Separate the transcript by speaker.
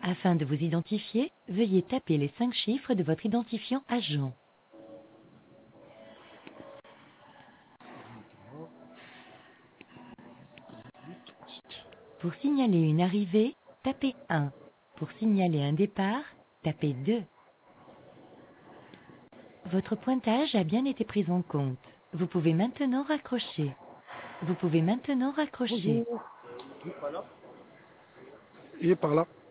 Speaker 1: Afin de vous identifier, veuillez taper les 5 chiffres de votre identifiant agent. Pour signaler une arrivée, tapez 1. Pour signaler un départ, tapez 2. Votre pointage a bien été pris en compte. Vous pouvez maintenant raccrocher. Vous pouvez maintenant raccrocher.
Speaker 2: Bonjour. Il est par là.